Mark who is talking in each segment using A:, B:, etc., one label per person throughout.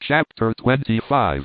A: Chapter 25.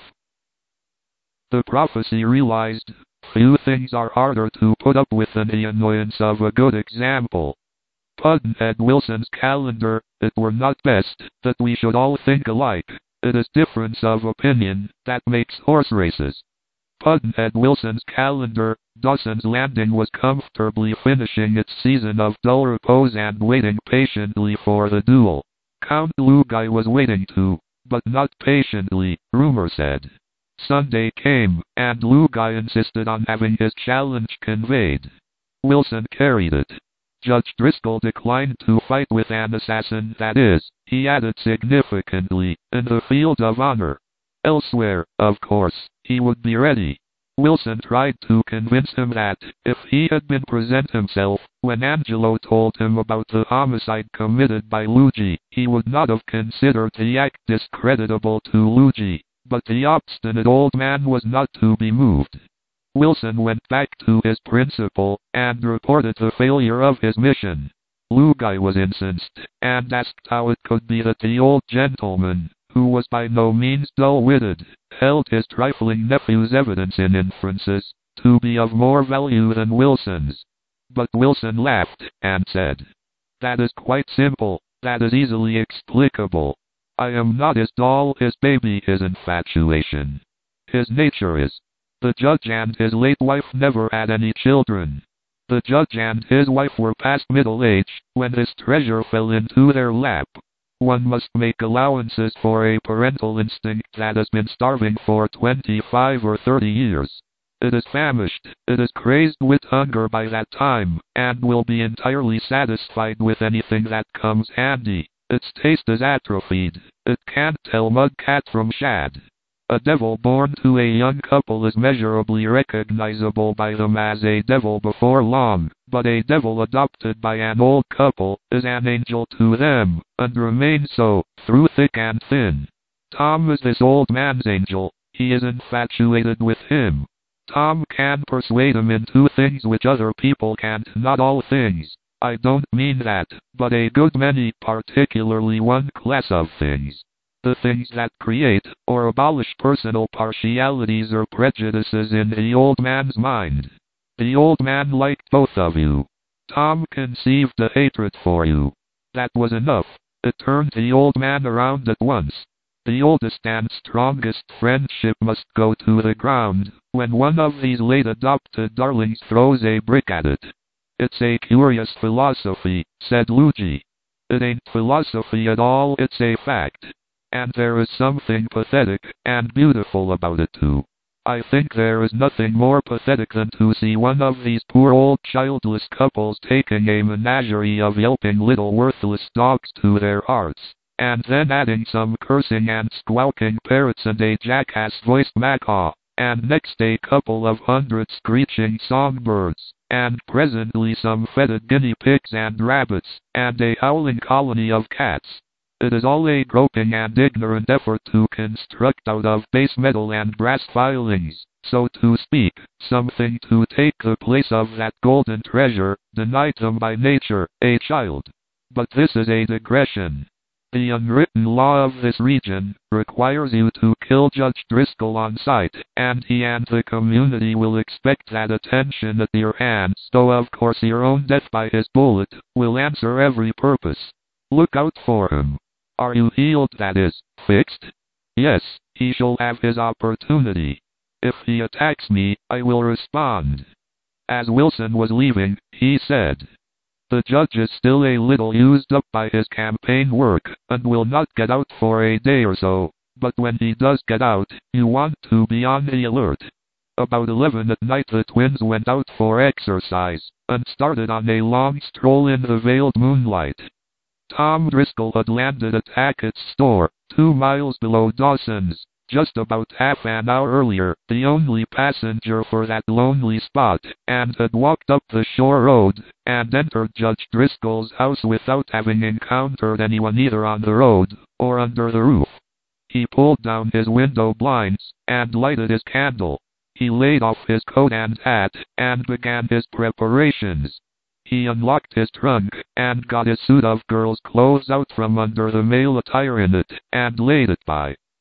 A: The prophecy realized. Few things are harder to put up with than the annoyance of a good example. Pudd'nhead Wilson's calendar. It were not best that we should all think alike. It is difference of opinion that makes horse races. Pudd'nhead Wilson's calendar. Dawson's Landing was comfortably finishing its season of dull repose and waiting patiently for the duel. Count Lugai was waiting too, but not patiently, rumor said. Sunday came, and Lugai insisted on having his challenge conveyed. Wilson carried it. Judge Driscoll declined to fight with an assassin, that is, he added significantly, in the field of honor. Elsewhere, of course, he would be ready. Wilson tried to convince him that, if he had been present himself, when Angelo told him about the homicide committed by Luigi, he would not have considered the act discreditable to Luigi, but the obstinate old man was not to be moved. Wilson went back to his principal, and reported the failure of his mission. Lugai was incensed, and asked how it could be that the old gentleman, who was by no means dull-witted, held his trifling nephew's evidence in inferences to be of more value than Wilson's. But Wilson laughed, and said, "That is quite simple, that is easily explicable. I am not his doll, his baby, his infatuation. His nature is. The judge and his late wife never had any children. The judge and his wife were past middle age when this treasure fell into their lap. One must make allowances for a parental instinct that has been starving for 25 or 30 years. It is famished, it is crazed with hunger by that time, and will be entirely satisfied with anything that comes handy. Its taste is atrophied, it can't tell mudcat from shad. A devil born to a young couple is measurably recognizable by them as a devil before long, but a devil adopted by an old couple is an angel to them, and remains so, through thick and thin. Tom is this old man's angel, he is infatuated with him. Tom can persuade him into things which other people can't, not all things. I don't mean that, but a good many, particularly one class of things. The things that create or abolish personal partialities or prejudices in the old man's mind. The old man liked both of you. Tom conceived a hatred for you. That was enough. It turned the old man around at once. The oldest and strongest friendship must go to the ground when one of these late adopted darlings throws a brick at it. It's a curious philosophy, said Luigi. It ain't philosophy at all, it's a fact. And there is something pathetic and beautiful about it too. I think there is nothing more pathetic than to see one of these poor old childless couples taking a menagerie of yelping little worthless dogs to their hearts, and then adding some cursing and squawking parrots and a jackass-voiced macaw, and next a couple of hundred screeching songbirds, and presently some fetid guinea pigs and rabbits, and a howling colony of cats. It is all a groping and ignorant effort to construct out of base metal and brass filings, so to speak, something to take the place of that golden treasure, denied them by nature, a child. But this is a digression. The unwritten law of this region requires you to kill Judge Driscoll on sight, and he and the community will expect that attention at your hands, though of course your own death by his bullet will answer every purpose. Look out for him. Are you healed, that is, fixed? Yes, he shall have his opportunity. If he attacks me, I will respond. As Wilson was leaving, he said, "The judge is still a little used up by his campaign work, and will not get out for a day or so, but when he does get out, you want to be on the alert." About 11 at night the twins went out for exercise, and started on a long stroll in the veiled moonlight. Tom Driscoll had landed at Hackett's store, 2 miles below Dawson's, just about half an hour earlier, the only passenger for that lonely spot, and had walked up the shore road, and entered Judge Driscoll's house without having encountered anyone either on the road, or under the roof. He pulled down his window blinds, and lighted his candle. He laid off his coat and hat, and began his preparations. He unlocked his trunk, and got his suit of girl's clothes out from under the male attire in it, and laid it by.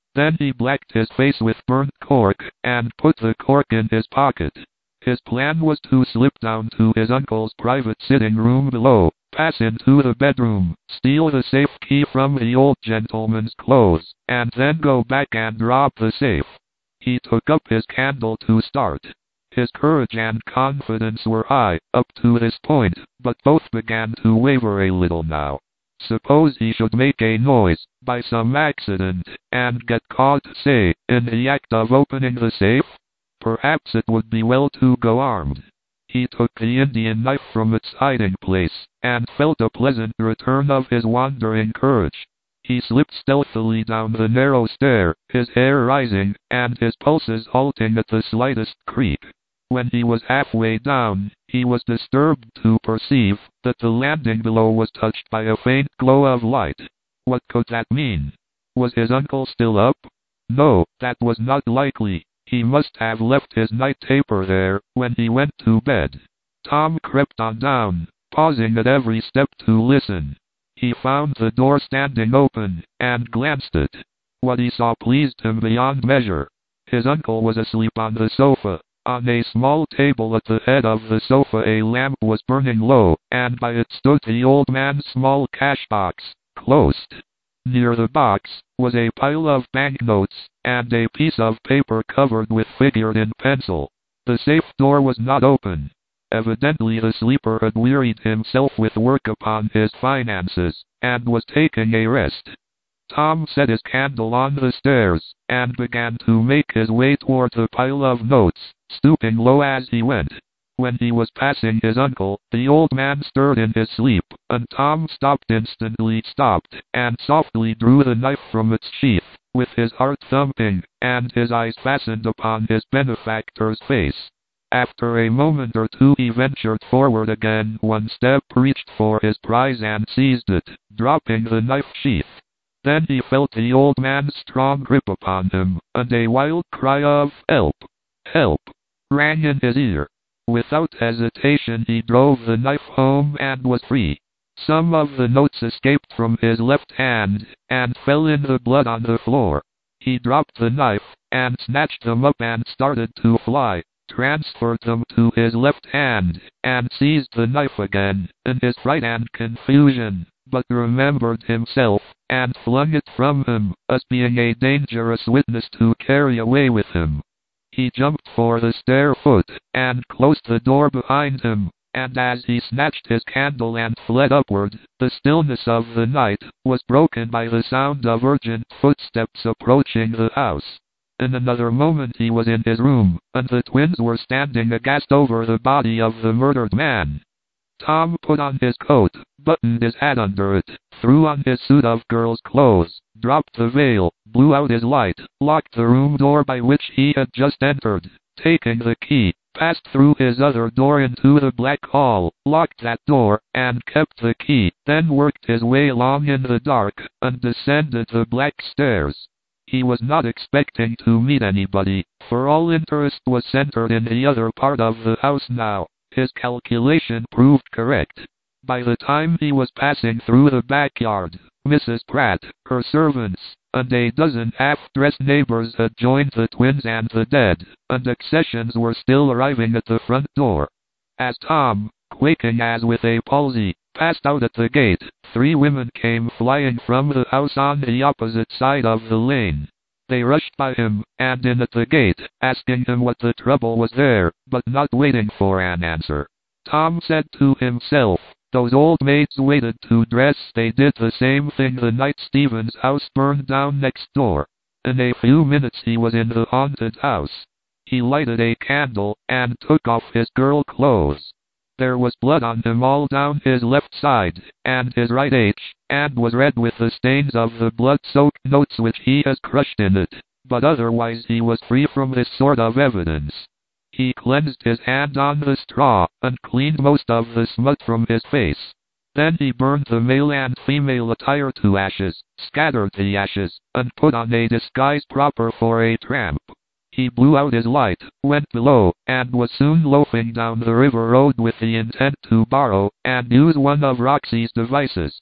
A: Then he blacked his face with burnt cork, and put the cork in his pocket. His plan was to slip down to his uncle's private sitting room below, pass into the bedroom, steal the safe key from the old gentleman's clothes, and then go back and rob the safe. He took up his candle to start. His courage and confidence were high up to this point, but both began to waver a little now. Suppose he should make a noise, by some accident, and get caught, say, in the act of opening the safe? Perhaps it would be well to go armed. He took the Indian knife from its hiding place, and felt a pleasant return of his wandering courage. He slipped stealthily down the narrow stair, his hair rising, and his pulses halting at the slightest creak. When he was halfway down, he was disturbed to perceive that the landing below was touched by a faint glow of light. What could that mean? Was his uncle still up? No, that was not likely. He must have left his night taper there when he went to bed. Tom crept on down, pausing at every step to listen. He found the door standing open, and glanced at it. What he saw pleased him beyond measure. His uncle was asleep on the sofa. On a small table at the head of the sofa a lamp was burning low, and by it stood the old man's small cash box, closed. Near the box was a pile of banknotes, and a piece of paper covered with figured in pencil. The safe door was not open. Evidently the sleeper had wearied himself with work upon his finances, and was taking a rest. Tom set his candle on the stairs, and began to make his way toward the pile of notes, stooping low as he went. When he was passing his uncle, the old man stirred in his sleep, and Tom instantly stopped, and softly drew the knife from its sheath, with his heart thumping, and his eyes fastened upon his benefactor's face. After a moment or two he ventured forward again one step, reached for his prize and seized it, dropping the knife sheath. Then he felt the old man's strong grip upon him, and a wild cry of "Help! Help!" rang in his ear. Without hesitation he drove the knife home and was free. Some of the notes escaped from his left hand, and fell in the blood on the floor. He dropped the knife, and snatched them up and started to fly, transferred them to his left hand, and seized the knife again, in his fright and confusion, but remembered himself, and flung it from him, as being a dangerous witness to carry away with him. He jumped for the stair foot, and closed the door behind him, and as he snatched his candle and fled upward, the stillness of the night was broken by the sound of urgent footsteps approaching the house. In another moment he was in his room, and the twins were standing aghast over the body of the murdered man. Tom put on his coat, buttoned his hat under it, threw on his suit of girl's clothes, dropped the veil, blew out his light, locked the room door by which he had just entered, taking the key, passed through his other door into the black hall, locked that door, and kept the key, then worked his way along in the dark, and descended the black stairs. He was not expecting to meet anybody, for all interest was centered in the other part of the house now. His calculation proved correct. By the time he was passing through the backyard, Mrs. Pratt, her servants, and a dozen half-dressed neighbors had joined the twins and the dead, and accessions were still arriving at the front door. As Tom, quaking as with a palsy, passed out at the gate, 3 women came flying from the house on the opposite side of the lane. They rushed by him, and in at the gate, asking him what the trouble was there, but not waiting for an answer. Tom said to himself, "Those old maids waited to dress, they did the same thing the night Stephen's house burned down next door." In a few minutes he was in the haunted house. He lighted a candle, and took off his girl clothes. There was blood on him all down his left side, and his right and was red with the stains of the blood-soaked notes which he has crushed in it, but otherwise he was free from this sort of evidence. He cleansed his hand on the straw, and cleaned most of the smut from his face. Then he burned the male and female attire to ashes, scattered the ashes, and put on a disguise proper for a tramp. He blew out his light, went below, and was soon loafing down the river road with the intent to borrow and use one of Roxy's devices.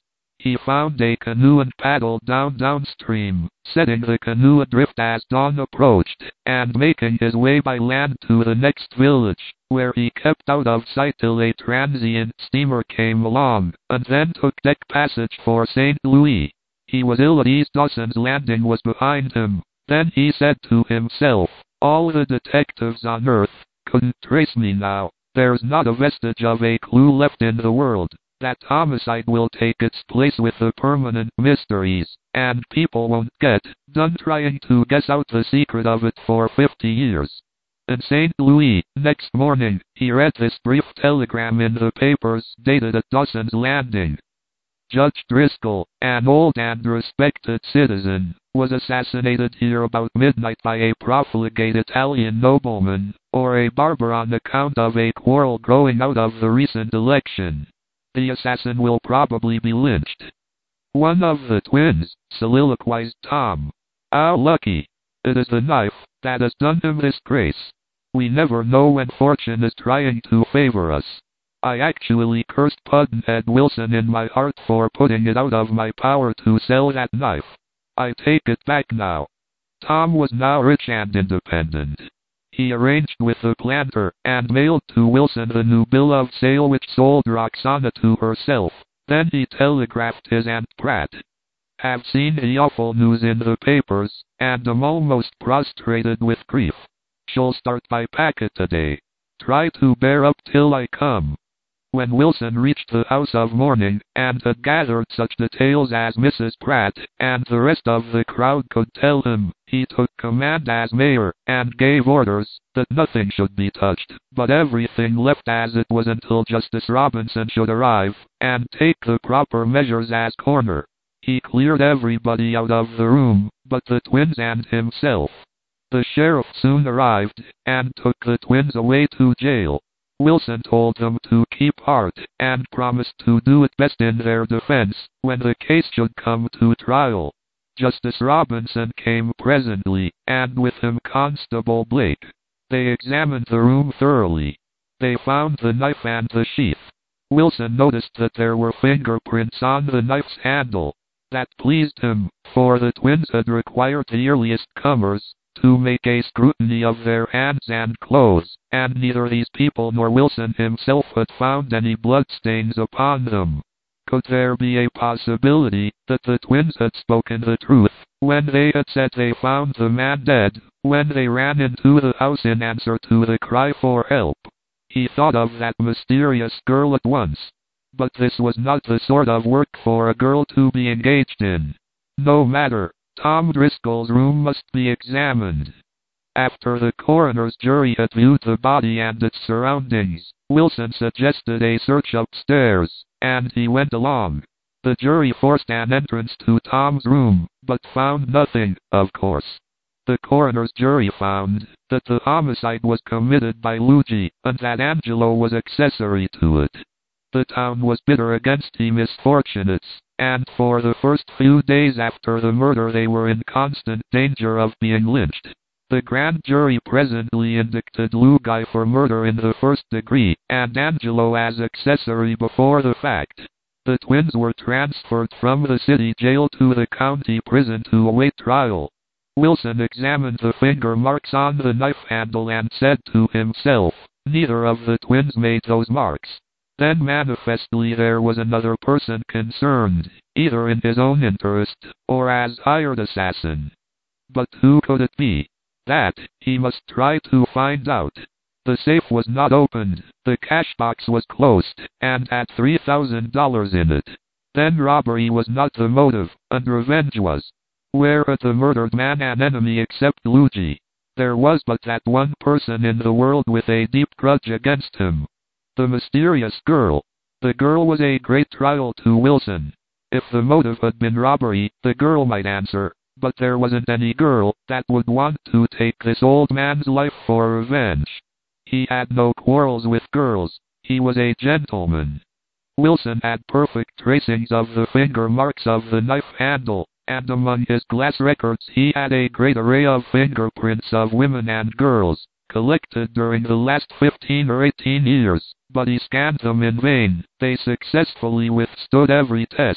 A: He found a canoe and paddled downstream, setting the canoe adrift as dawn approached, and making his way by land to the next village, where he kept out of sight till a transient steamer came along, and then took deck passage for St. Louis. He was ill at ease. Dawson's Landing was behind him. Then he said to himself, all the detectives on Earth couldn't trace me now. There's not a vestige of a clue left in the world. That homicide will take its place with the permanent mysteries, and people won't get done trying to guess out the secret of it for 50 years. In St. Louis, next morning, he read this brief telegram in the papers dated at Dawson's Landing. Judge Driscoll, an old and respected citizen, was assassinated here about midnight by a profligate Italian nobleman, or a barber on account of a quarrel growing out of the recent election. The assassin will probably be lynched. One of the twins, soliloquized Tom. How lucky. It is the knife that has done him this grace. We never know when fortune is trying to favor us. I actually cursed Pudd'nhead Wilson in my heart for putting it out of my power to sell that knife. I take it back now. Tom was now rich and independent. He arranged with the planter and mailed to Wilson the new bill of sale which sold Roxana to herself. Then he telegraphed his Aunt Pratt. Have seen the awful news in the papers, and am almost prostrated with grief. She'll start by packet today. Try to bear up till I come. When Wilson reached the house of mourning, and had gathered such details as Mrs. Pratt and the rest of the crowd could tell him, he took command as mayor, and gave orders that nothing should be touched, but everything left as it was until Justice Robinson should arrive, and take the proper measures as coroner. He cleared everybody out of the room, but the twins and himself. The sheriff soon arrived, and took the twins away to jail. Wilson told them to keep heart, and promised to do it best in their defense, when the case should come to trial. Justice Robinson came presently, and with him Constable Blake. They examined the room thoroughly. They found the knife and the sheath. Wilson noticed that there were fingerprints on the knife's handle. That pleased him, for the twins had required the earliest comers to make a scrutiny of their hands and clothes, and neither these people nor Wilson himself had found any bloodstains upon them. Could there be a possibility that the twins had spoken the truth when they had said they found the man dead, when they ran into the house in answer to the cry for help? He thought of that mysterious girl at once. But this was not the sort of work for a girl to be engaged in. No matter. Tom Driscoll's room must be examined. After the coroner's jury had viewed the body and its surroundings, Wilson suggested a search upstairs, and he went along. The jury forced an entrance to Tom's room, but found nothing, of course. The coroner's jury found that the homicide was committed by Luigi, and that Angelo was accessory to it. The town was bitter against the misfortunates, and for the first few days after the murder they were in constant danger of being lynched. The grand jury presently indicted Luigi for murder in the first degree, and Angelo as accessory before the fact. The twins were transferred from the city jail to the county prison to await trial. Wilson examined the finger marks on the knife handle and said to himself, neither of the twins made those marks. Then manifestly there was another person concerned, either in his own interest, or as hired assassin. But who could it be? That, he must try to find out. The safe was not opened, the cash box was closed, and had $3,000 in it. Then robbery was not the motive, and revenge was. Where had the murdered man an enemy except Luigi? There was but that one person in the world with a deep grudge against him. The mysterious girl. The girl was a great trial to Wilson. If the motive had been robbery, the girl might answer, but there wasn't any girl that would want to take this old man's life for revenge. He had no quarrels with girls. He was a gentleman. Wilson had perfect tracings of the finger marks of the knife handle, and among his glass records he had a great array of fingerprints of women and girls, collected during the last 15 or 18 years, but he scanned them in vain. They successfully withstood every test.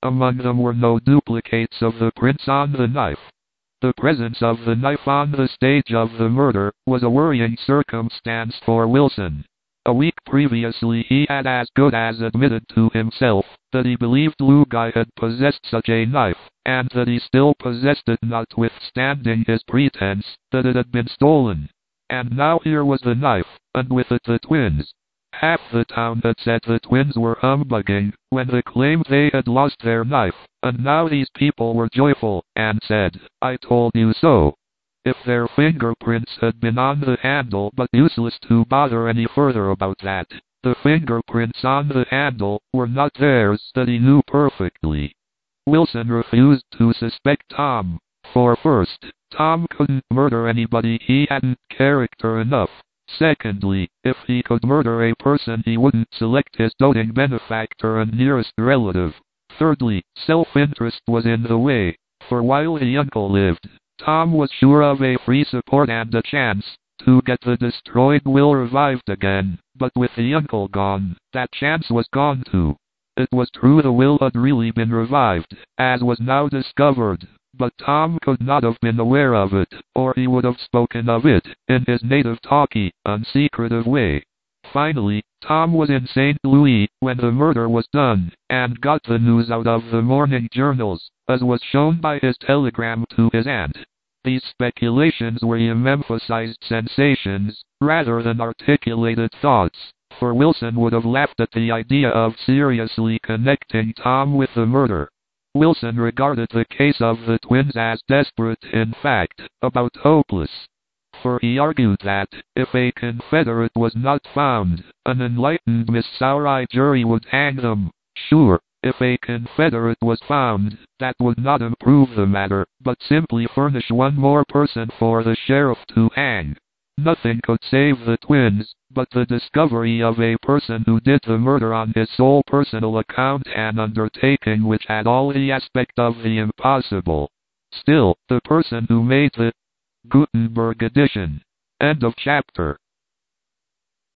A: Among them were no duplicates of the prints on the knife. The presence of the knife on the stage of the murder was a worrying circumstance for Wilson. A week previously he had as good as admitted to himself that he believed Lugai had possessed such a knife, and that he still possessed it notwithstanding his pretense that it had been stolen. And now here was the knife, and with it the twins. Half the town had said the twins were humbugging when they claimed they had lost their knife, and now these people were joyful, and said, "I told you so." If their fingerprints had been on the handle, but useless to bother any further about that. The fingerprints on the handle were not theirs, that he knew perfectly. Wilson refused to suspect Tom, for first, Tom couldn't murder anybody he hadn't character enough. Secondly, if he could murder a person he wouldn't select his doting benefactor and nearest relative. Thirdly, self-interest was in the way, for while the uncle lived, Tom was sure of a free support and a chance to get the destroyed will revived again, but with the uncle gone, that chance was gone too. It was true the will had really been revived, as was now discovered, but Tom could not have been aware of it, or he would have spoken of it in his native talky, unsecretive way. Finally, Tom was in St. Louis when the murder was done, and got the news out of the morning journals, as was shown by his telegram to his aunt. These speculations were emphasized sensations, rather than articulated thoughts, for Wilson would have laughed at the idea of seriously connecting Tom with the murder. Wilson regarded the case of the twins as desperate, in fact, about hopeless. For he argued that, if a Confederate was not found, an enlightened Missouri jury would hang them. Sure, if a Confederate was found, that would not improve the matter, but simply furnish one more person for the sheriff to hang. Nothing could save the twins, but the discovery of a person who did the murder on his sole personal account, an undertaking which had all the aspect of the impossible. Still, the person who made the Gutenberg edition. End of chapter.